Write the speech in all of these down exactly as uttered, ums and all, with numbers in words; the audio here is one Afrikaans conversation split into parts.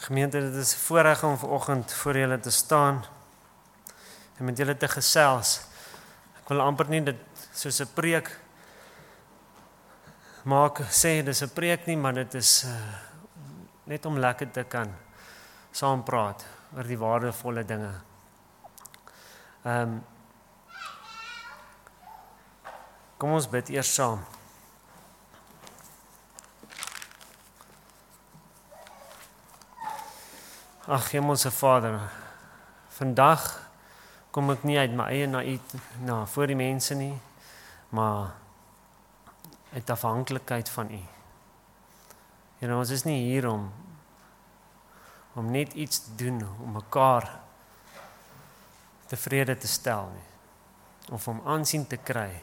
Gemeente, dit is 'n voorreg om vanoggend voor julle te staan en met julle te gesels. Ek wil amper nie dit soos 'n preek maak, sê dis 'n preek nie, maar dit is uh, net om lekker te kan saam praat oor die waardevolle dinge. Ehm um, Kom ons bid eers saam. Ag, Hemelse Vader, vandag kom ek nie uit my eie na u, na voor die mense nie, maar uit afhanklikheid van u. En ons is nie hier om om net iets te doen om mekaar tevrede te stel nie, of om aansien te kry.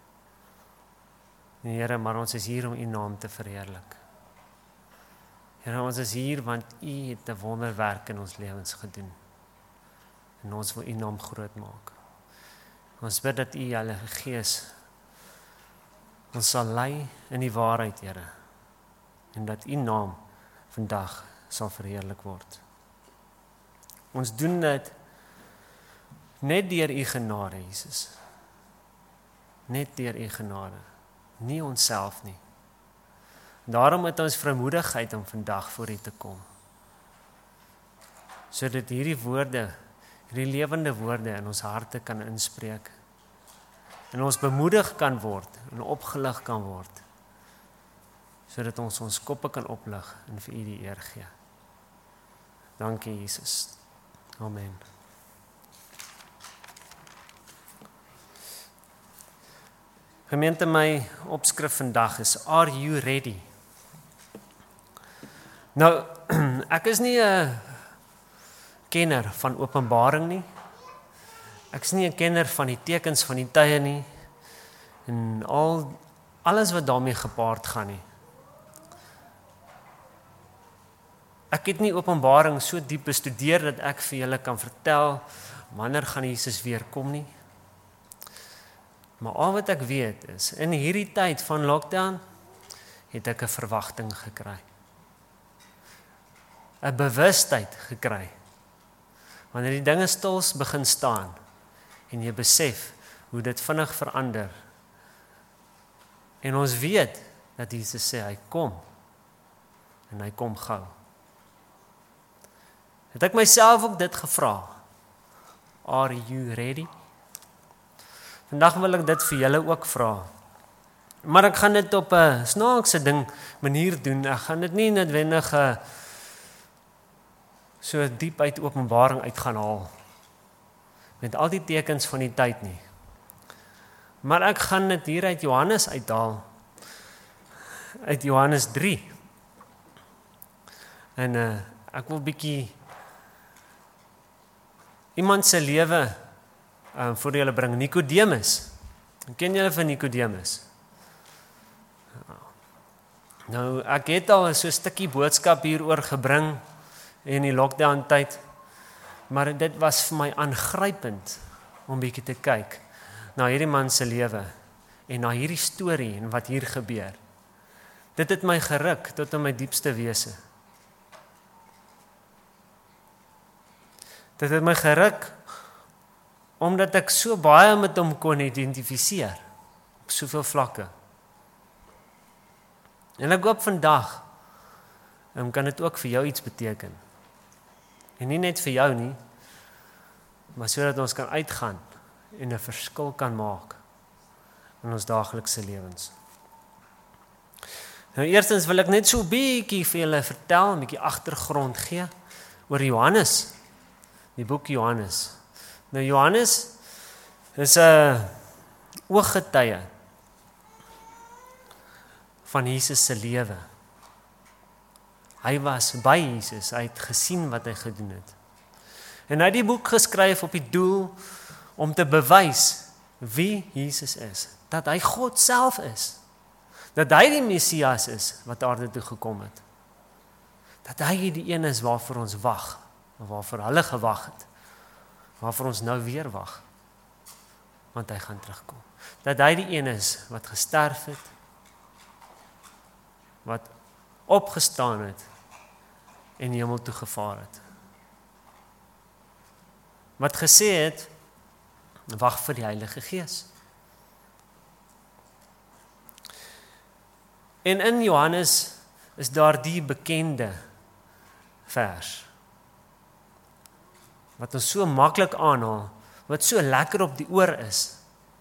Nee, Here, maar ons is hier om u naam te verheerlik. Here, ons is hier want u het 'n wonderwerk in ons lewens gedoen. En ons wil u naam groot maak. Ons bid dat u, Heilige Gees, ons sal lei in die waarheid, Here. En dat u naam vandag sal verheerlik word. Ons doen dit net deur u genade, Jesus. Net deur u genade. Nie onsself nie. Daarom het ons vrymoedigheid om vandag voor u te kom. Sodat hierdie woorde, hierdie lewende woorde in ons harte kan inspreek. En ons bemoedig kan word en opgelig kan word. Sodat ons ons koppe kan oplig en vir u die eer gee. Dankie, Jesus. Amen. Gemeente, my opskrif vandag is, Are you ready? Nou, ek is nie 'n kenner van Openbaring nie. Ek is nie 'n kenner van die tekens van die tye nie. En al alles wat daarmee gepaard gaan nie. Ek het nie Openbaring so diep bestudeer dat ek vir julle kan vertel wanneer gaan Jesus weer kom nie. Maar al wat ek weet is, in hierdie tyd van lockdown, het ek 'n verwagting gekry. 'n Bewustheid gekry. Wanneer die dinge stils begin staan, en jy besef hoe dit vinnig verander. En ons weet, dat Jesus sê, hy kom. En hy kom gou. Het ek myself ook dit gevra. Are you ready? Vandag wil ek dit vir julle ook vra. Maar ek gaan dit op 'n snaakse ding manier doen. Ek gaan dit nie noodwendig uh, so diep uit Openbaring uit gaan haal. Met al die tekens van die tyd nie. Maar ek gaan dit hier uit Johannes uithaal. Uit Johannes drie. En uh, ek wil bietjie iemand se lewe Um, voor julle bring, Nicodemus. Ken julle van Nicodemus? Nou, ek het al so 'n stukkie boodskap hieroor gebring in die lockdown tyd, maar dit was vir my aangrypend om bietjie te kyk na hierdie man se lewe en na hierdie storie en wat hier gebeur. Dit het my geruk tot in my diepste wese. Dit het my geruk omdat ek so baie met hom kon identifiseer, op soveel vlakke. En ek hoop vandag, um, kan dit ook vir jou iets beteken. En nie net vir jou nie, maar sodat ons kan uitgaan en 'n verskil kan maak in ons daaglikse lewens. Nou eerstens wil ek net so 'n bietjie vir julle vertel, 'n bietjie agtergrond gee oor Johannes, die boek Johannes. Nou Johannes is 'n ooggetuie van Jesus se lewe. Hy was by Jesus, hy het gesien wat hy gedoen het. En hy het die boek geskryf op die doel om te bewys wie Jesus is, dat hy God self is, dat hy die Messias is wat aarde toe gekom het, dat hy die een is waarvoor ons wag, waarvoor hulle gewag het, waarvoor ons nou weer wag, want hy gaan terugkom. Dat hy die een is wat gesterf het, wat opgestaan het, en hemel toe gevaar het. Wat gesê het, wag vir die Heilige Gees. En in Johannes is daar die bekende vers, wat ons so maklik aanhaal, wat so lekker op die oor is,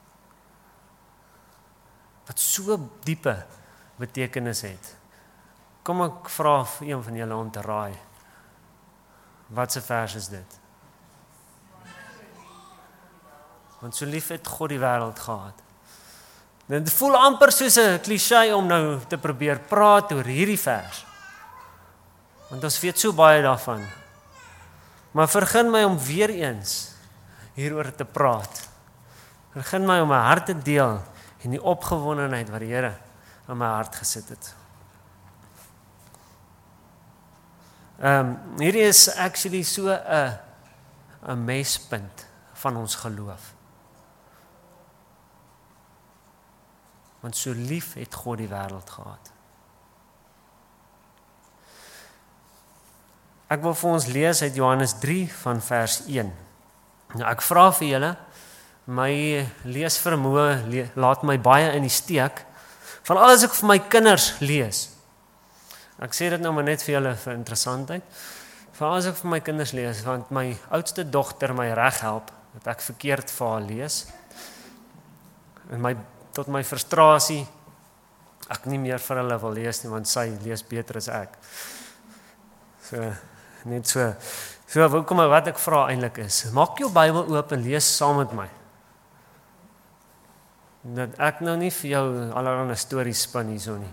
wat so diepe betekenis het. Kom ek vra vir een van julle om te raai, wat se vers is dit? Want so lief het God die wêreld gehad. Dit voel amper soos 'n kliseë om nou te probeer praat oor hierdie vers. Want ons weet so baie daarvan. Maar vergun my om weer eens hieroor te praat. Vergun my om my hart te deel en die opgewondenheid wat die Here in my hart gesit het. Ehm um, hierdie is actually so 'n 'n mespunt van ons geloof. Want so lief het God die wêreld gehad. Ek wil vir ons lees uit Johannes drie van vers een. Nou ek vra vir julle, my leesvermoë le- laat my baie in die steek, van alles ek vir my kinders lees. Ek sê dit nou maar net vir julle vir interessantheid. Van alles ek vir my kinders lees, want my oudste dogter my reg help, dat ek verkeerd vir haar lees. En my tot my frustrasie, ek nie meer vir hulle wil lees nie, want sy lees beter as ek. So, net so. So, welkom wat ek vra eintlik is, maak jou Bybel oop en lees saam met my. Dat ek nou nie vir jou allerlei stories spin hierso nie.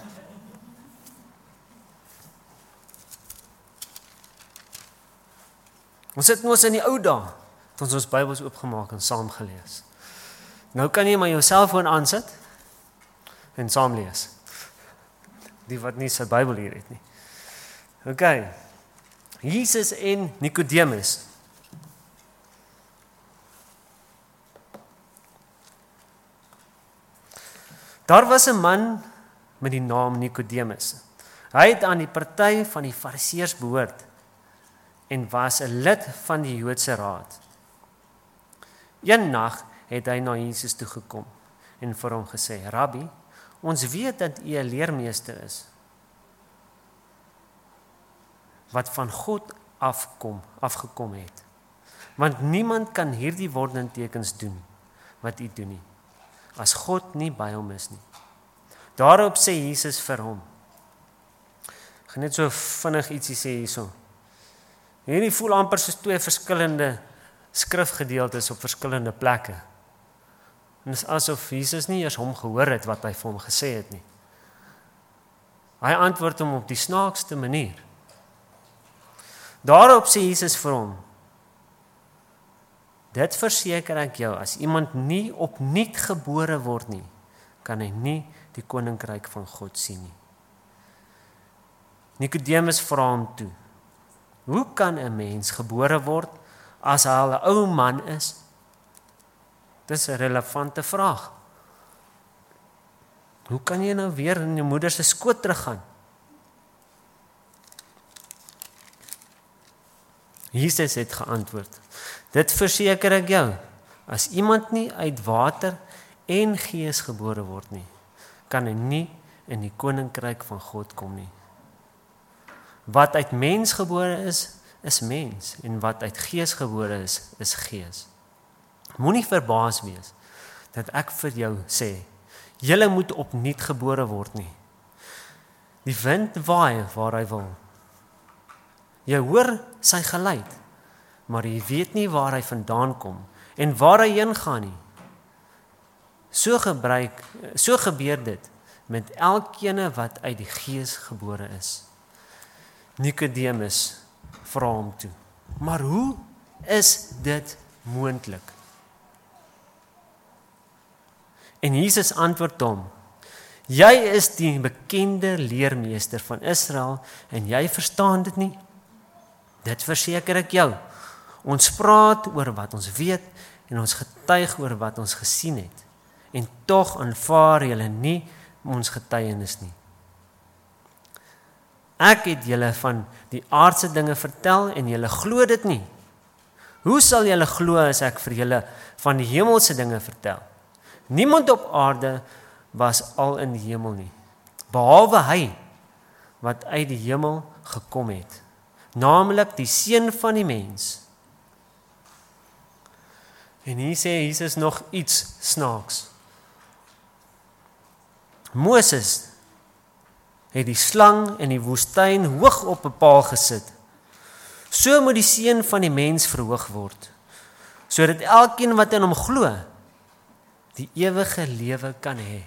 Ons sit mos in die ou dae, het ons ons Bybels oopgemaak en saam gelees. Nou kan jy maar jou selfoon aansit en saam lees. Die wat nie sy Bybel hier het nie. OK. Jesus en Nikodemus. Daar was 'n man met die naam Nikodemus. Hy het aan die party van die Fariseërs behoort en was 'n lid van die Joodse Raad. Een nag het hy na Jesus toe gekom en vir hom gesê: "Rabbi, ons weet dat u 'n leermeester is, wat van God afkom, afgekom het. Want niemand kan hierdie wondertekens doen wat u doen nie, as God nie by hom is nie." Daarop sê Jesus vir hom. Ek gaan net so vinnig ietsie sê hierso. Hierdie voel amper soos twee verskillende skrifgedeeltes op verskillende plekke. En dit is asof Jesus nie eers hom gehoor het wat hy vir hom gesê het nie. Hy antwoord hom op die snaakste manier. Daarop sê Jesus vir hom: "Dit verseker ek jou, as iemand nie opnuut gebore word nie, kan hy nie die koninkryk van God sien nie." Nikodemus vra hom toe: "Hoe kan 'n mens gebore word as hy al 'n ou man is?" Dis 'n relevante vraag. Hoe kan jy nou weer in jou moeder se skoot teruggaan? Jesus het geantwoord: "Dit verseker ek jou, as iemand nie uit water en gees gebore word nie, kan hy nie in die koninkryk van God kom nie. Wat uit mens gebore is, is mens, en wat uit gees gebore is, is gees. Moenie verbaas wees dat ek vir jou sê, julle moet opnuut gebore word nie. Die wind waai waar hy wil. Jy hoor sy geluid, maar jy weet nie waar hy vandaan kom en waar hy heen gaan nie. So gebruik, so gebeur dit met elkene wat uit die gees gebore is." Nikodemus vra hom toe: "Maar hoe is dit moontlik?" En Jesus antwoord hom: "Jy is die bekende leermeester van Israel en jy verstaan dit nie? Dit verseker ek jou. Ons praat oor wat ons weet en ons getuig oor wat ons gesien het. En tog aanvaar julle nie ons getuienis nie. Ek het julle van die aardse dinge vertel en julle glo dit nie. Hoe sal julle glo as ek vir julle van die hemelse dinge vertel? Niemand op aarde was al in die hemel nie, behalwe hy wat uit die hemel gekom het, naamlik die Seun van die mens. En hier sê Jesus nog iets snaaks. Moses het die slang in die woestyn hoog op 'n paal gesit. So moet die Seun van die mens verhoog word, sodat elkeen wat in hom glo, die ewige lewe kan hê.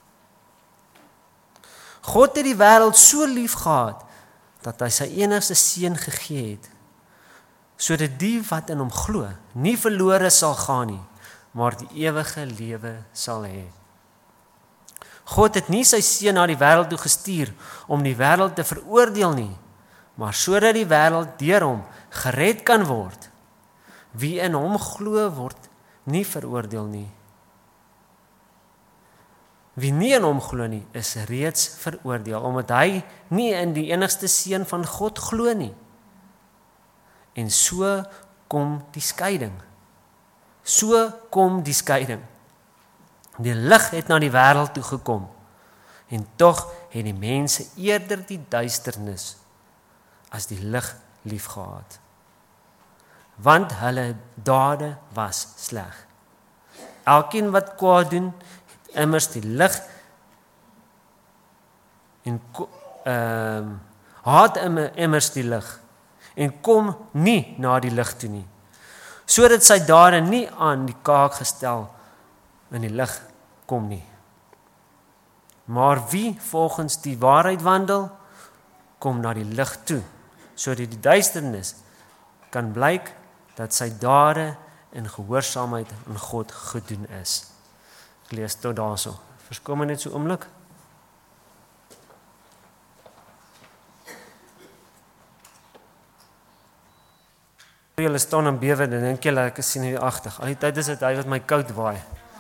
God het die wêreld so lief gehad, dat hy sy enigste seun gegee het, sodat die wat in hom glo, nie verlore sal gaan nie, maar die ewige lewe sal hê. God het nie sy seun na die wêreld toe gestuur om die wêreld te veroordeel nie, maar sodat die wêreld deur hom gered kan word. Wie in hom glo word nie veroordeel nie. Wie nie in hom glo nie, is reeds veroordeel, omdat hy nie in die enigste seun van God glo nie. En so kom die skeiding. So kom die skeiding. Die lig het na die wêreld toe gekom, en tog het die mense eerder die duisternis as die lig liefgehad. Want hulle dade was sleg. Elkeen wat kwaad doen, het immers die lig en ehm uh, haat immers die lig en kom nie na die lig toe nie, sodat sy dade nie aan die kaak gestel in die lig kom nie. Maar wie volgens die waarheid wandel, kom na die lig toe, sodat die duisternis kan blyk dat sy dade in gehoorsaamheid aan God gedoen is. Ek lees tot daarso. Verskom my net so oomblik. Julle staan en bewe, dan dink julle ek is sien hier agter. Al die tyd is dit hy wat my koud waai.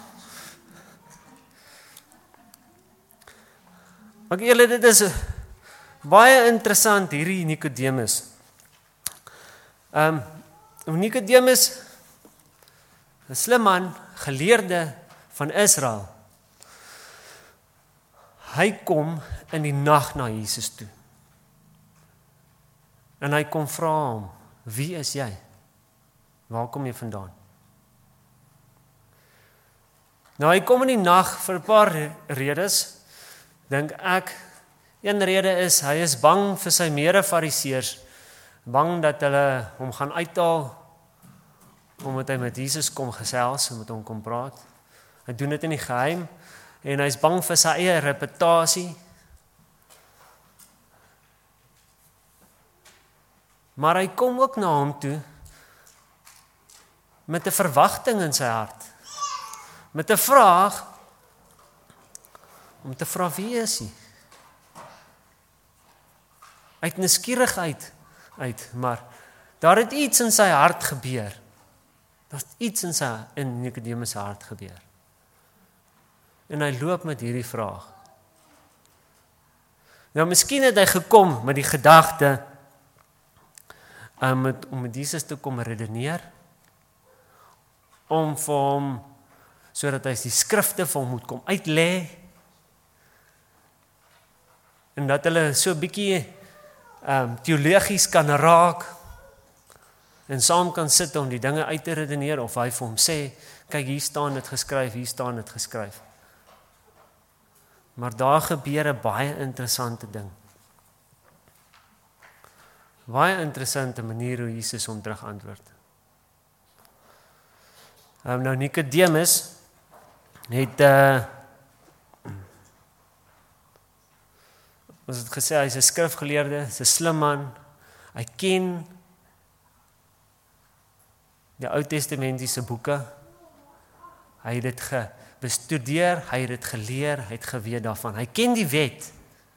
Ek julle, dit is baie interessant hierdie Nikodemus. Ehm um, Nikodemus, 'n slim man, geleerde van Israel. Hy kom in die nag na Jesus toe. En hy kom vra hom, wie is jy? Waar kom jy vandaan? Nou hy kom in die nag vir 'n paar redes. Dink ek, een rede is, hy is bang vir sy mede-fariseërs, bang dat hulle hom gaan uithaal, omdat hy met Jesus kom gesels en met hom kom praat. Hy doen dit in die geheim, en hy is bang vir sy eie reputasie. Maar hy kom ook na hom toe, met 'n verwagting in sy hart, met 'n vraag, om te vra wie is hy? Uit nuuskierigheid uit, maar daar het iets in sy hart gebeur. Daar's iets in sy in Nikodemus se hart gebeur. En hy loop met hierdie vraag. Nou miskien het hy gekom met die gedagte um, met, om met Jesus te kom redeneer, om vir hom, sodat hy die skrifte vir hom moet kom uitlê, en dat hulle so bietjie um, teologies kan raak, en saam kan sit om die dinge uit te redeneer, of hy vir hom sê, kyk hier staan dit geskryf, hier staan dit geskryf. Maar daar gebeur 'n baie interessante ding. Baie interessante manier hoe Jesus hom terug antwoord. Um, nou Nikodemus het uh, ons het gesê, hy is 'n skrifgeleerde, hy is 'n slim man, hy ken die Ou Testamentiese boeke, hy het dit bestudeer, hy het dit geleer, hy het geweet daarvan, hy ken die wet.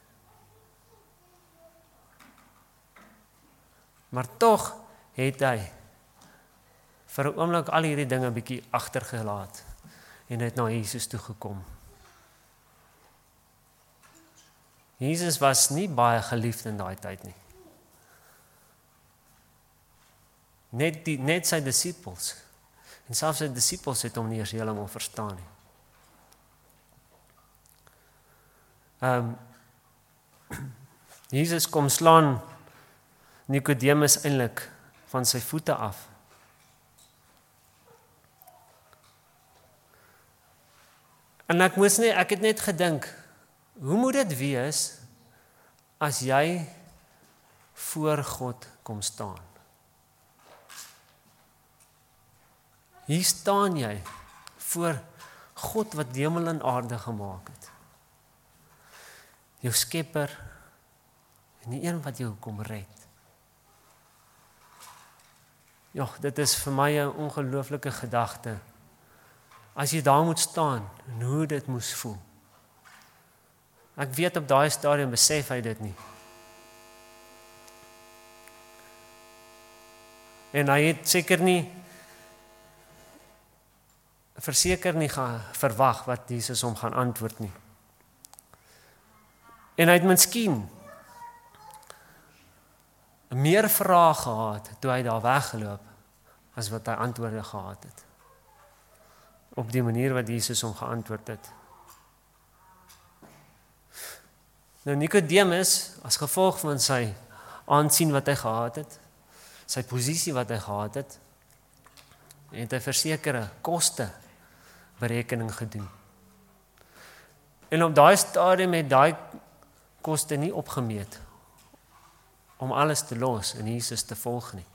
Maar tog het hy vir 'n oomblik al hierdie dinge bietjie agtergelaat en het na Jesus toe gekom. Jesus was nie baie geliefd in daai tyd nie. Net, die, net sy disippels. En selfs sy disippels het hom nie eers heeltemal verstaan nie. Um, Jesus kom slaan Nikodemus eintlik van sy voete af. En ek moes nie, ek het net gedink, hoe moet dit wees as jy voor God kom staan? Hier staan jy voor God wat hemel en aarde gemaak het. Jou skepper en die een wat jou kom red. Ja, dit is vir my 'n ongelooflike gedagte. As jy daar moet staan en hoe dit moes voel. Ek weet op daai stadium besef hy dit nie. En hy het seker nie verseker nie gaan verwag wat Jesus hom gaan antwoord nie. En hy het miskien meer vrae gehad toe hy daar weggeloop as wat hy antwoorde gehad het. Op die manier wat Jesus hom geantwoord het. Nou Nikodemus, as gevolg van sy aansien wat hy gehad het, sy posisie wat hy gehad het, het hy versekerde koste berekening gedoen. En op daai stadium het daai koste nie opgemeet om alles te los en Jesus te volg nie.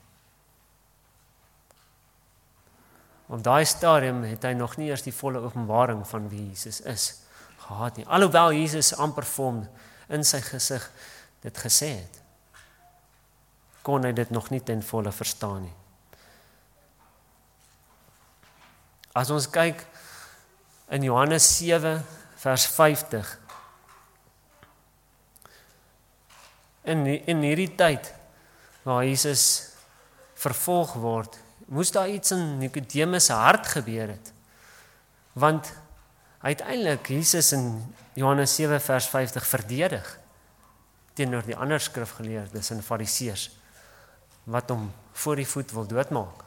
Op daai stadium het hy nog nie eers die volle openbaring van wie Jesus is gehad nie. Alhoewel Jesus amper vir hom in sy gesig dit gesê het, kon hy dit nog nie ten volle verstaan nie. As ons kyk in Johannes sewe vers vyftig, in, in hierdie tyd waar Jesus vervolg word, moes daar iets in Nikodemus se hart gebeur het. Want uiteindelik Jesus in Johannes sewe vers vyftig verdedig teenoor die ander skrifgeleerdes en fariseërs wat hom voor die voet wil doodmaak.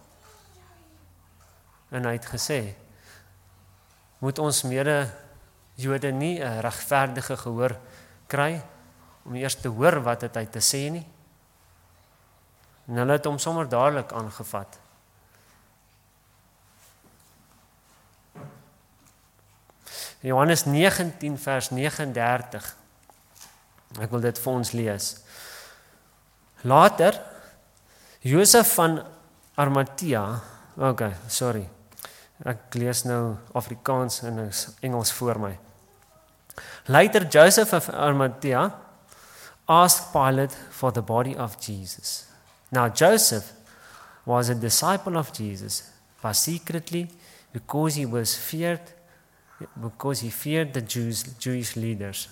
En hy het gesê, moet ons mede Jode nie 'n regverdige gehoor kry om eers te hoor wat het hy te sê nie. En hulle het hom sommer dadelik aangevat. Johannes negentien vers vyf nege. Ek wil dit vir ons lees. Later, Josef van Arimatea, okay, sorry. Ek lees nou Afrikaans en Engels voor my. Later, Joseph of Arimatea asked Pilate for the body of Jesus. Now, Joseph was a disciple of Jesus, but secretly because he was feared, because he feared the Jews, Jewish leaders.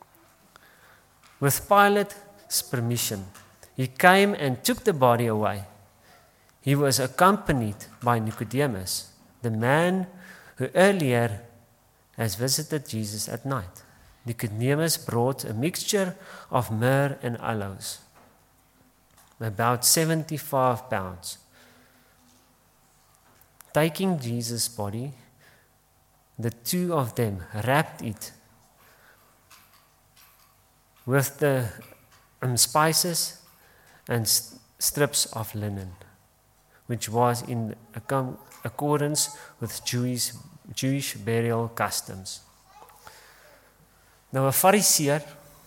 With Pilate's permission, he came and took the body away. He was accompanied by Nicodemus, the man who earlier has visited Jesus at night. Nicodemus brought a mixture of myrrh and aloes, about seventy-five pounds. Taking Jesus' body, the two of them wrapped it with the um, spices and st- strips of linen, which was in ac- accordance with Jewish, Jewish burial customs. Nou 'n fariseer,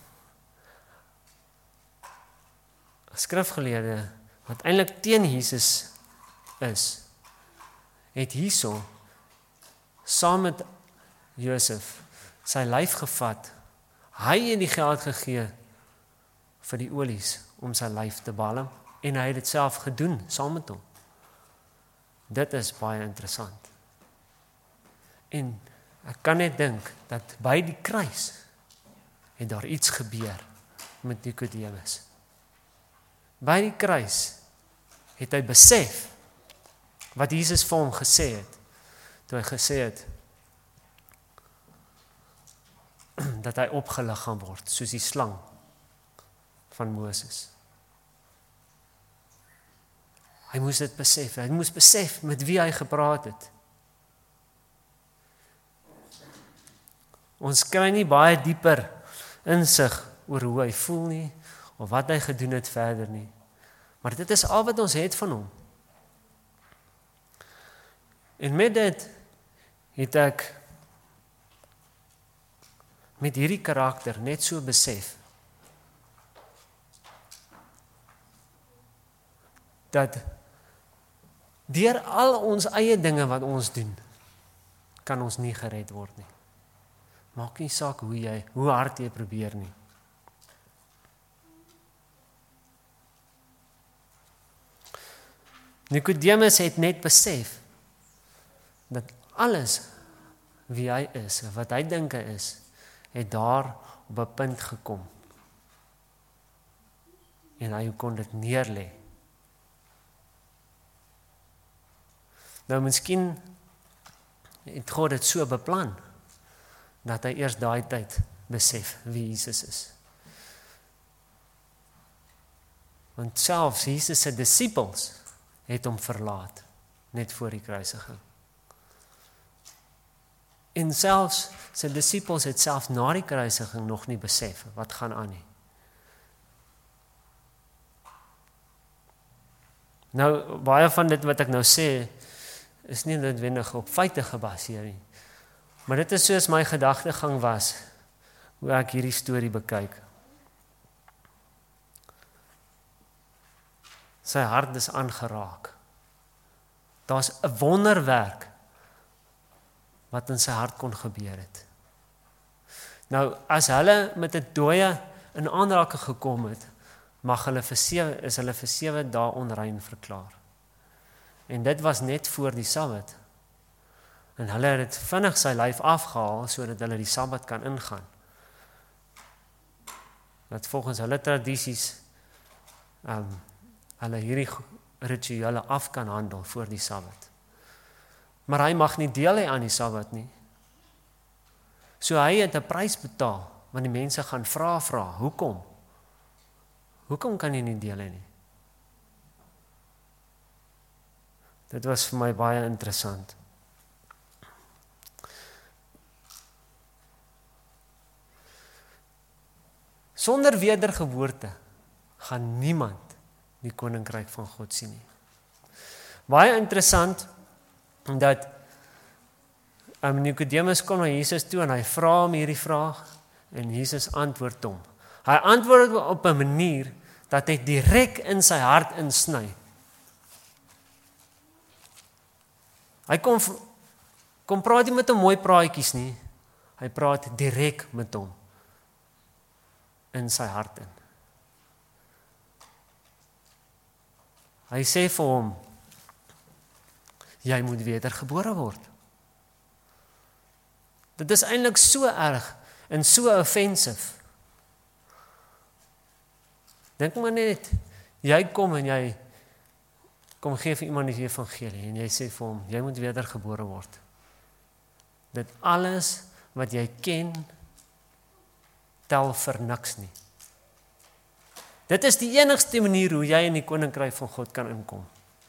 'n skrifgeleerde wat eintlik teen Jesus is, het hierso saam met Josef sy lyf gevat. Hy het die geld gegee vir die olies om sy lyf te balm en hy het dit self gedoen saam met hom. Dit is baie interessant. En ek kan net dink dat by die kruis het daar iets gebeur met Nikodemus. By die kruis het hy besef wat Jesus vir hom gesê het. Toe hy gesê het, dat hy opgelig gaan word, soos die slang van Moses. Hy moes dit besef, hy moes besef met wie hy gepraat het. Ons kry nie baie dieper insig oor hoe hy voel nie, of wat hy gedoen het verder nie. Maar dit is al wat ons het van hom. En met dit het ek met hierdie karakter net so besef dat deur al ons eie dinge wat ons doen, kan ons nie gered word nie. Maak nie saak hoe jy, hoe hard jy probeer nie. Nikodemus het net besef dat alles wie hy is, wat hy dink hy is, het daar op 'n punt gekom. En hy kon dit neerlê. Nou miskien het God dit so beplan dat hy eers daai tyd besef wie Jesus is. Want selfs Jesus se disippels het hom verlaat net voor die kruisiging. En selfs sy disippels het selfs na die kruisiging nog nie besef wat gaan aan nie. Nou, baie van dit wat ek nou sê, is nie noodwendig op feite gebaseer nie. Maar dit is soos my gedagtegang was, hoe ek hierdie storie bekyk. Sy hart is aangeraak. Daar's 'n wonderwerk wat in sy hart kon gebeur het. Nou, as hulle met 'n dooie in aanraking gekom het, mag hulle vir sewe, is hulle vir sewe dae onrein verklaar. En dit was net voor die Sabbat. En hulle het dit vinnig sy lyf afgehaal, sodat hulle die Sabbat kan ingaan. Dat volgens hulle tradisies, um, hulle hierdie rituele af kan handel voor die Sabbat. Maar hy mag nie deel hê aan die Sabbat nie. So hy het 'n prys betaal, want die mense gaan vra vra, hoekom? Hoekom kan jy nie deel hê nie? Dit was vir my baie interessant. Sonder wedergeboorte gaan niemand die koninkryk van God sien nie. Baie interessant, dat um, Nikodemus kom na Jesus toe en hy vra hom hierdie vraag en Jesus antwoord hom. Hy antwoord op 'n manier dat hy direk in sy hart insny. Hy kom kom praat nie met hom mooi praatjies nie. Hy praat direk met hom in sy hart in. Hy sê vir hom, jy moet wedergebore word. Dit is eintlik so erg en so offensive. Dink maar net, jy kom en jy kom gee vir iemand die evangelie en jy sê vir hom, jy moet wedergebore word. Dit alles wat jy ken, tel vir niks nie. Dit is die enigste manier hoe jy in die koninkryk van God kan inkom.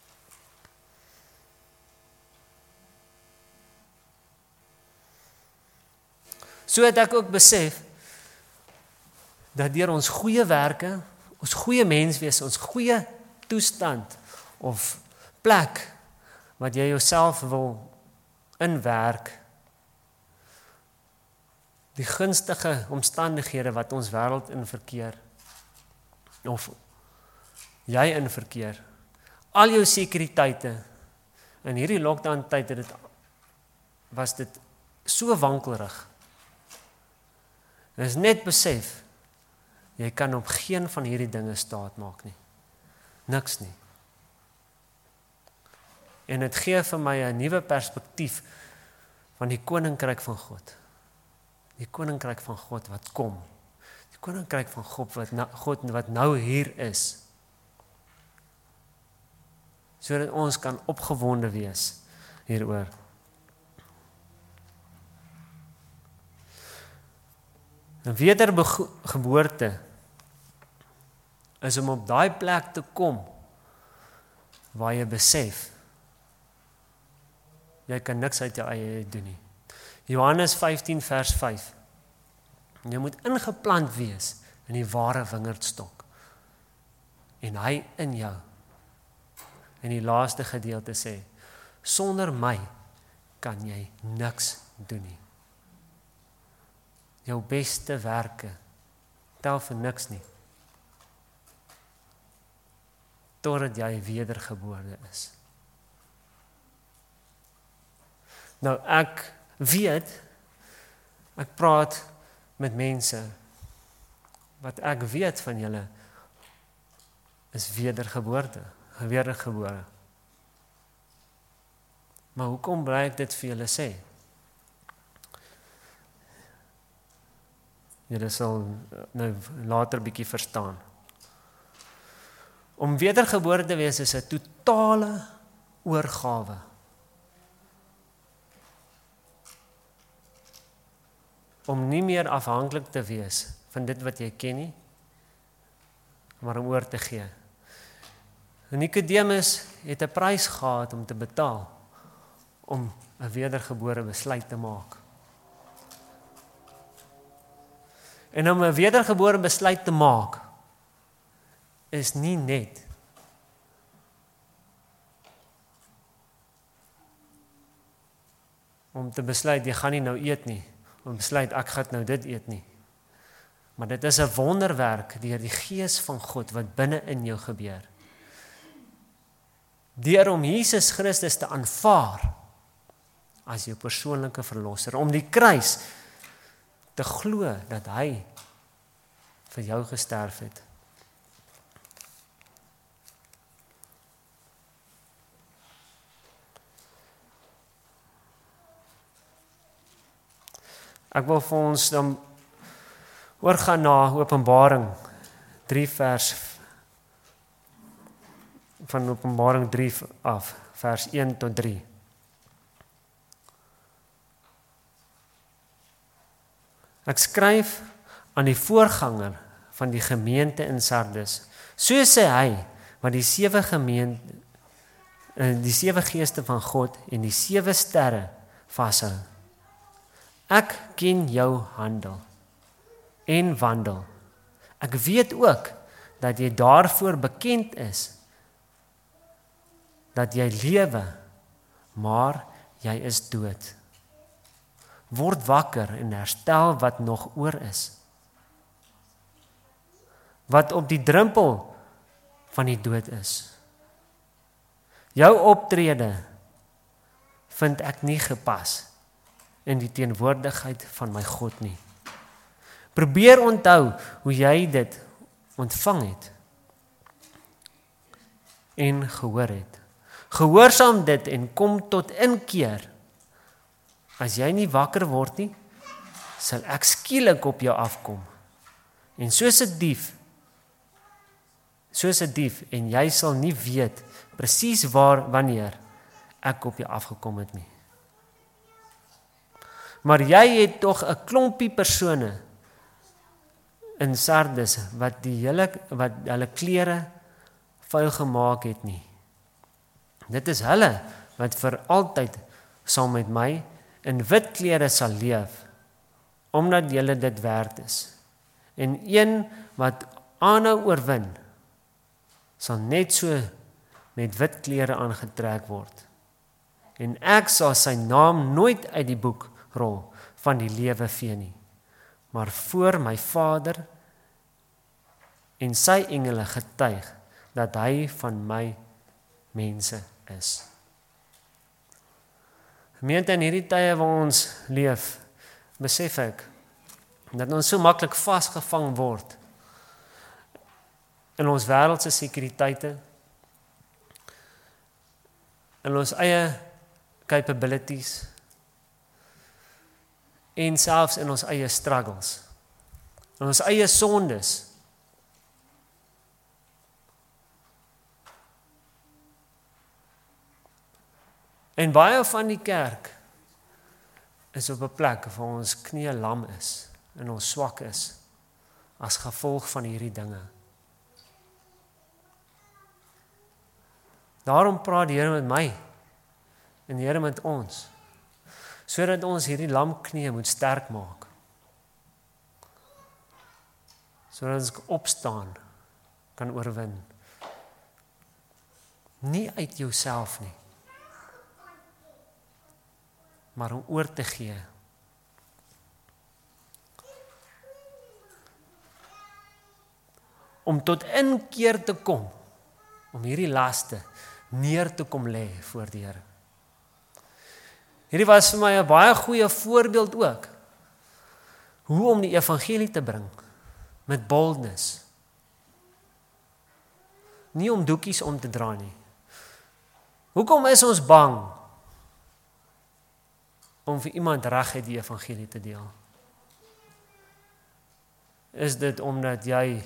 So het ek ook besef, dat deur ons goeie werke, ons goeie menswees, ons goeie toestand, of plek, wat jy jouself wil inwerk, die gunstige omstandighede wat ons wêreld in verkeer, of jy in verkeer, al jou sekuriteite, in hierdie lockdown tyd het dit, was dit so wankelrig. Dit is net besef, jy kan op geen van hierdie dinge staat maak nie. Niks nie. En dit gee vir my 'n nuwe perspektief van die koninkryk van God. Die koninkryk van God wat kom. Die koninkryk van God wat nou, God wat nou hier is. Sodat ons kan opgewonde wees hieroor. 'n wedergeboorte is om op daai plek te kom waar jy besef jy kan niks uit jou eie doen nie. Johannes vyftien vers vyf. Jy moet ingeplant wees in die ware wingerdstok en hy in jou. En die laaste gedeelte sê, sonder my kan jy niks doen nie. Jou beste werke tel vir niks nie. Totdat jy wedergebore is. Nou ek weet, ek praat met mense, wat ek weet van julle, is wedergeboorte, wedergebore. Maar hoekom bly ek dit vir julle sê? Julle sal nou later bietjie verstaan. Om wedergebore te wees is 'n totale oorgawe. Om nie meer afhanklik te wees van dit wat jy ken nie, maar om oor te gee. Nikodemus het 'n prys gehad om te betaal, om 'n wedergebore besluit te maak. En om 'n wedergebore besluit te maak, is nie net om te besluit, jy gaan nie nou eet nie, om besluit, ek gaan nou dit eet nie. Maar dit is 'n wonderwerk deur die Gees van God wat binne in jou gebeur. Deur om Jesus Christus te aanvaar as jou persoonlike verlosser, om die kruis te glo dat hy vir jou gesterf het. Ek wil vir ons dan oorgaan na Openbaring drie vers van Openbaring drie af, vers een tot drie. Ek skryf aan die voorganger van die gemeente in Sardes. So sê hy, wat die sewe gemeente, die sewe geeste van God en die sewe sterre vashou. Ek ken jou handel en wandel. Ek weet ook dat jy daarvoor bekend is, dat jy lewe, maar jy is dood. Word wakker en herstel wat nog oor is. Wat op die drempel van die dood is. Jou optrede vind ek nie gepas in die teenwoordigheid van my God nie. Probeer onthou hoe jy dit ontvang het en gehoor het. Gehoorsaam dit en kom tot inkeer. As jy nie wakker word nie, sal ek skielik op jou afkom. En soos 'n dief, soos 'n dief, en jy sal nie weet presies waar wanneer ek op jou afgekom het nie. Maar jy het tog 'n klompie persone in Sardes wat die hele wat hulle klere vuil gemaak het nie. Dit is hulle wat vir altyd saam met my in wit klere sal leef, omdat julle dit werd is. En een wat aanhou oorwin, sal net so met wit klere aangetrek word. En ek sal sy naam nooit uit die boek rol van die lewe vee nie, maar voor my Vader en sy engele getuig dat hy van my mense is. Gemeente, in hierdie tye waar ons leef, besef ek dat ons so maklik vasgevang word in ons wêreldse sekuriteite, in ons eie capabilities en selfs in ons eie struggles, in ons eie sondes. En baie van die kerk is op 'n plek waar ons knie lam is en ons swak is as gevolg van hierdie dinge. Daarom praat die Here met my en die Here met ons, sodat ons hierdie lamknie moet sterk maak. Sodat ons opstaan kan oorwin. Nie uit jouself nie, maar om oor te gee. Om tot inkeer te kom, om hierdie laste neer te kom lê voor die Here. Hierdie was vir my 'n baie goeie voorbeeld ook, hoe om die evangelie te bring, met boldness. Nie om doekies om te dra nie. Hoekom is ons bang om vir iemand reguit die evangelie te deel? Is dit omdat jy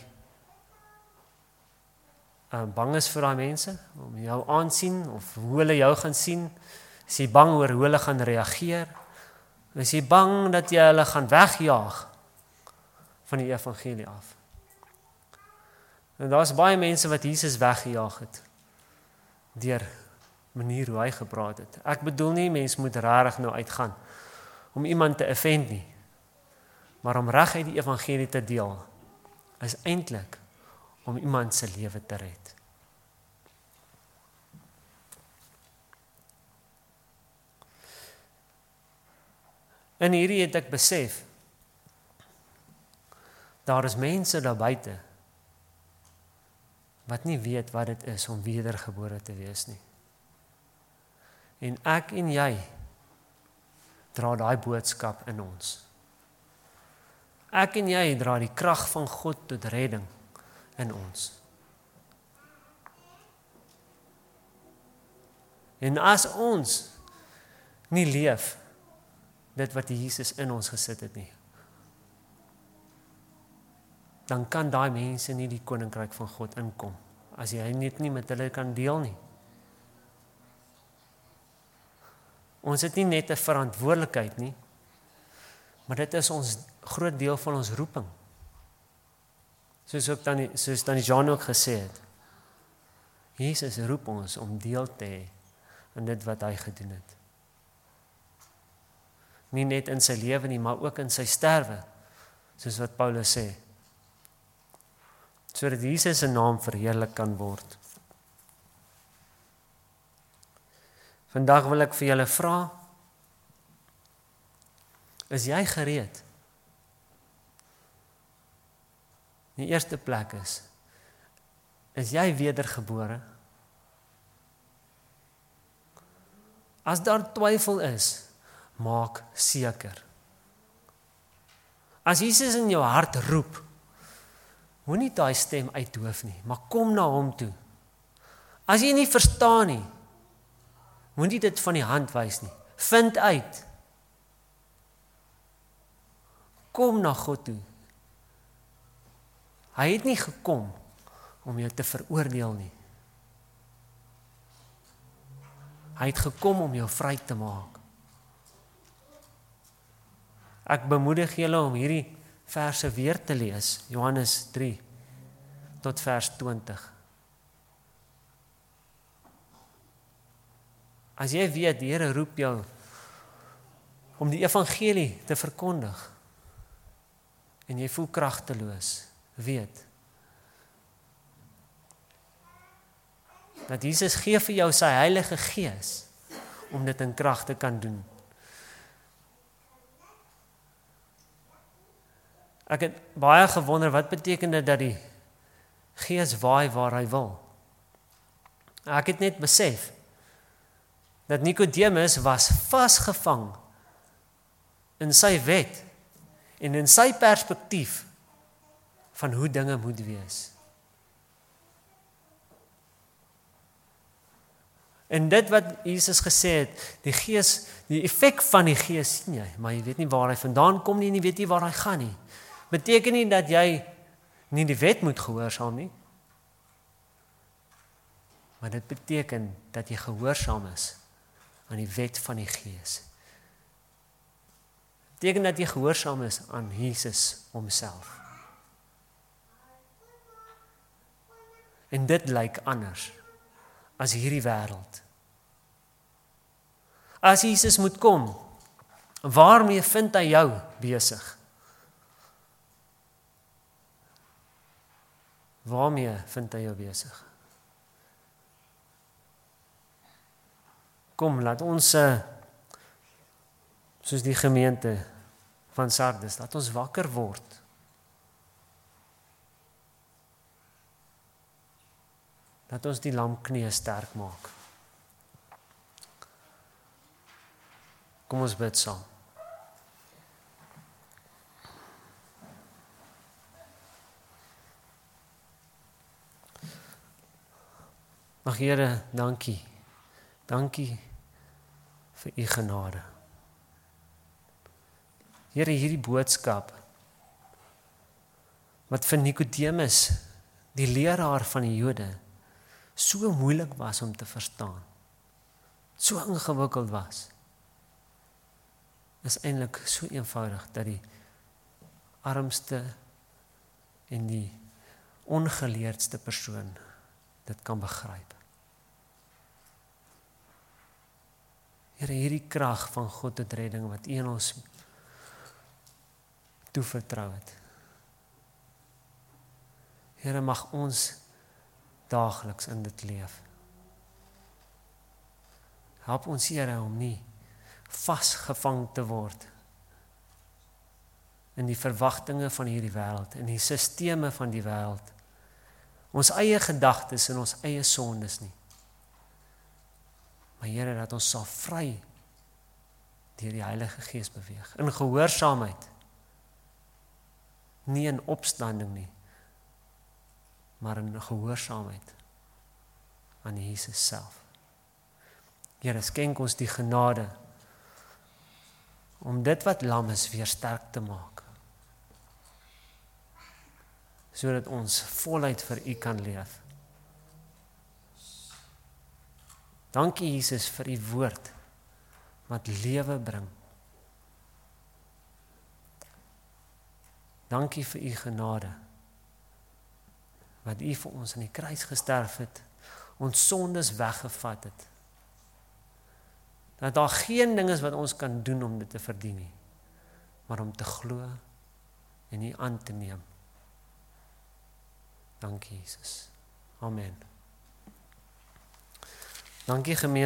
uh, bang is vir daai mense, om jou aansien, of hoe hulle jou gaan sien? Is jy bang oor hoe hulle gaan reageer? Is jy bang dat jy hulle gaan wegjaag van die evangelie af? En daar's baie mense wat Jesus weggejaag het, deur manier hoe hy gepraat het. Ek bedoel nie, mens moet rarig nou uitgaan, om iemand te offend nie, maar om reguit die evangelie te deel, is eintlik om iemand se lewe te red. En hierdie het ek besef, daar is mense daar buite, wat nie weet wat dit is om wedergebore te wees nie. En ek en jy dra daai boodskap in ons. Ek en jy dra die krag van God tot redding in ons. En as ons nie leef dit wat Jesus in ons gesit het nie, dan kan daai mense nie die koninkryk van God inkom, as jy net nie met hulle kan deel nie. Ons het nie net 'n verantwoordelikheid nie, maar dit is ons groot deel van ons roeping. Soos ook dan soos dan Jean ook gesê het. Jesus roep ons om deel te hê in dit wat hy gedoen het. Nie net in sy lewe nie, maar ook in sy sterwe, soos wat Paulus sê. Sodat Jesus se naam verheerlik kan word. Vandag wil ek vir julle vra, is jy gereed? Die eerste plek is, is jy wedergebore? As daar twyfel is, maak seker. As Jesus in jou hart roep, moenie daai stem uitdoof nie, maar kom na hom toe. As jy nie verstaan nie, moenie dit van die hand wys nie. Vind uit. Kom na God toe. Hy het nie gekom om jou te veroordeel nie. Hy het gekom om jou vry te maak. Ek bemoedig julle om hierdie verse weer te lees, Johannes drie tot vers twintig. As jy weet, die Here roep jou om die evangelie te verkondig, en jy voel kragteloos, weet, dat Jesus gee vir jou sy Heilige Gees, om dit in krag te kan doen. Ek het baie gewonder, wat beteken dit dat die Gees waai waar hy wil? Ek het net besef, dat Nicodemus was vasgevang in sy wet, en in sy perspektief, van hoe dinge moet wees. En dit wat Jesus gesê het, die Gees, die effek van die Gees sien jy, maar jy weet nie waar hy vandaan kom nie, en jy weet nie waar hy gaan nie. Beteken nie dat jy nie die wet moet gehoorsaam nie, maar dit beteken dat jy gehoorsaam is aan die wet van die Gees. beteken dat jy gehoorsaam is aan Jesus homself. En dit lyk anders as hierdie wêreld. As Jesus moet kom, waarmee vind hy jou besig? Waarmee vind hy jou besig? Kom, laat ons, uh, soos die gemeente van Sardes, laat ons wakker word. Laat ons die lamknie sterk maak. Kom ons bid saam. Mag Here, dankie. Dankie vir u genade. Here, hierdie boodskap wat vir Nikodemus, die leraar van die Jode, so moeilik was om te verstaan, so ingewikkeld was, is eintlik so eenvoudig dat die armste en die ongeleerdste persoon dit kan begryp. Here, hierdie krag van God tot redding wat U aan ons toevertrou het. Here, mag ons daagliks in dit leef. Help ons, Here, om nie vasgevang te word in die verwagtinge van hierdie wêreld, in die sisteme van die wêreld, ons eie gedagtes en ons eie sondes nie. Maar Here, dat ons sal vry deur die Heilige Gees beweeg, in gehoorsaamheid, nie in opstanding nie, maar in gehoorsaamheid aan Jesus self. Here, skenk ons die genade om dit wat lam is weer sterk te maak, sodat ons voluit vir U kan leef. Dankie Jesus vir U woord wat lewe bring. Dankie vir U genade wat U vir ons aan die kruis gesterf het, ons sondes weggevat het. Dat daar geen ding is wat ons kan doen om dit te verdien nie, maar om te glo en U aan te neem. Dankie Jesus. Amen. Dankie gemeente.